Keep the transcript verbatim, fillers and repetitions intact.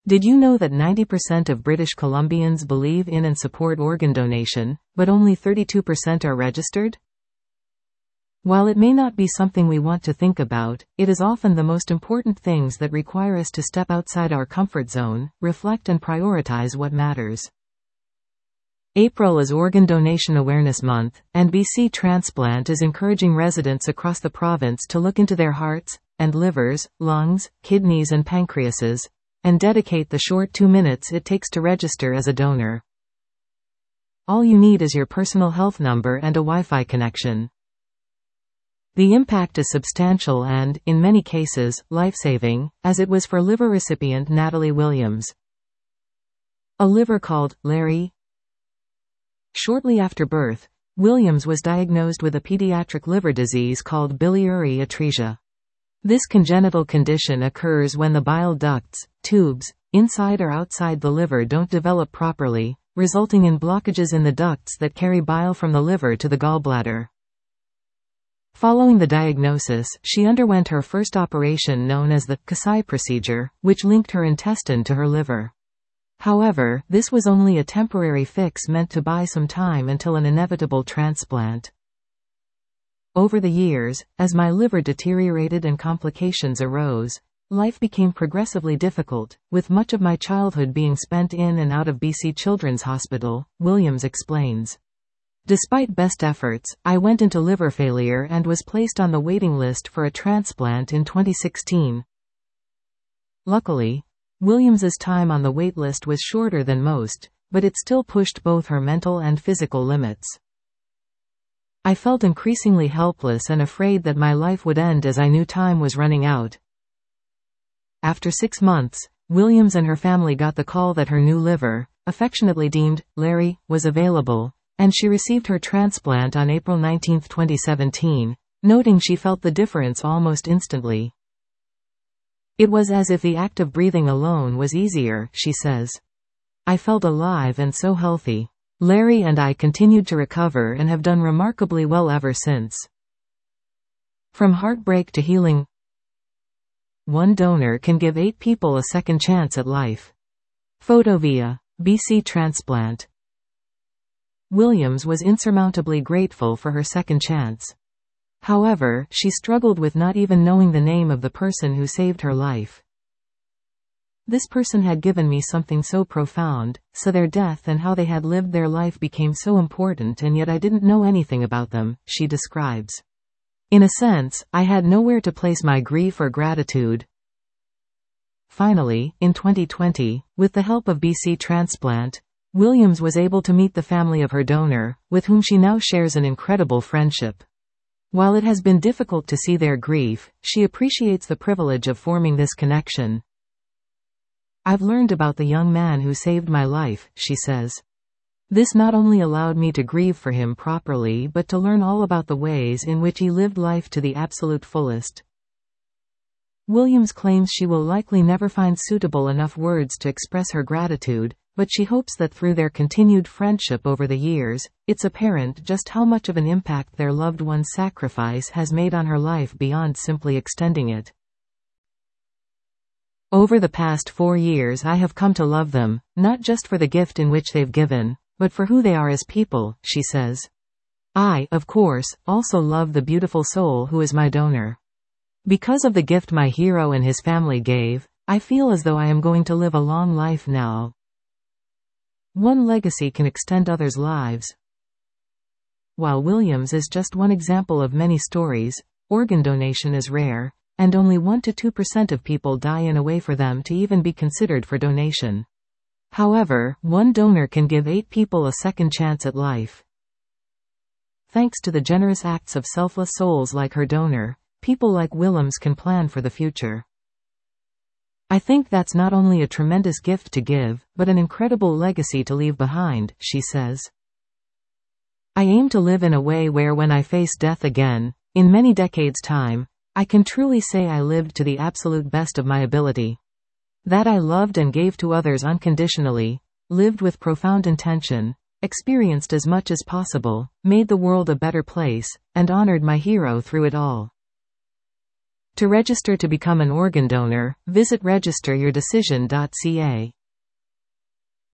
Did you know that ninety percent of British Columbians believe in and support organ donation, but only thirty-two percent are registered? While it may not be something we want to think about, it is often the most important things that require us to step outside our comfort zone, reflect and prioritize what matters. April is Organ Donation Awareness Month, and B C Transplant is encouraging residents across the province to look into their hearts and livers, lungs, kidneys and pancreases, and dedicate the short two minutes it takes to register as a donor. All you need is your personal health number and a Wi-Fi connection. The impact is substantial and, in many cases, life-saving, as it was for liver recipient Natalie Williams. A liver called Larry. Shortly after birth, Williams was diagnosed with a pediatric liver disease called biliary atresia. This congenital condition occurs when the bile ducts, tubes, inside or outside the liver don't develop properly, resulting in blockages in the ducts that carry bile from the liver to the gallbladder. Following the diagnosis, she underwent her first operation known as the Kasai procedure, which linked her intestine to her liver. However, this was only a temporary fix meant to buy some time until an inevitable transplant. Over the years, as my liver deteriorated and complications arose, life became progressively difficult, with much of my childhood being spent in and out of B C Children's Hospital, Williams explains. Despite best efforts, I went into liver failure and was placed on the waiting list for a transplant in twenty sixteen. Luckily, Williams's time on the wait list was shorter than most, but it still pushed both her mental and physical limits. I felt increasingly helpless and afraid that my life would end as I knew time was running out. After six months, Williams and her family got the call that her new liver, affectionately deemed Larry, was available, and she received her transplant on April nineteenth twenty seventeen, noting she felt the difference almost instantly. It was as if the act of breathing alone was easier, she says. I felt alive and so healthy. Larry and I continued to recover and have done remarkably well ever since. From heartbreak to healing, one donor can give eight people a second chance at life. Photo via B C Transplant. Williams was insurmountably grateful for her second chance. However, she struggled with not even knowing the name of the person who saved her life. This person had given me something so profound, so their death and how they had lived their life became so important, and yet I didn't know anything about them, she describes. In a sense, I had nowhere to place my grief or gratitude. Finally, in twenty twenty, with the help of B C Transplant, Williams was able to meet the family of her donor, with whom she now shares an incredible friendship. While it has been difficult to see their grief, she appreciates the privilege of forming this connection. I've learned about the young man who saved my life, she says. This not only allowed me to grieve for him properly but to learn all about the ways in which he lived life to the absolute fullest. Williams claims she will likely never find suitable enough words to express her gratitude, but she hopes that through their continued friendship over the years, it's apparent just how much of an impact their loved one's sacrifice has made on her life beyond simply extending it. Over the past four years I have come to love them, not just for the gift in which they've given, but for who they are as people, she says. I, of course, also love the beautiful soul who is my donor. Because of the gift my hero and his family gave, I feel as though I am going to live a long life now. One legacy can extend others' lives. While Williams is just one example of many stories, organ donation is rare, and only one to two percent of people die in a way for them to even be considered for donation. However, one donor can give eight people a second chance at life. Thanks to the generous acts of selfless souls like her donor, people like Williams can plan for the future. I think that's not only a tremendous gift to give, but an incredible legacy to leave behind, she says. I aim to live in a way where when I face death again, in many decades' time, I can truly say I lived to the absolute best of my ability. That I loved and gave to others unconditionally, lived with profound intention, experienced as much as possible, made the world a better place, and honored my hero through it all. To register to become an organ donor, visit register your decision dot c a.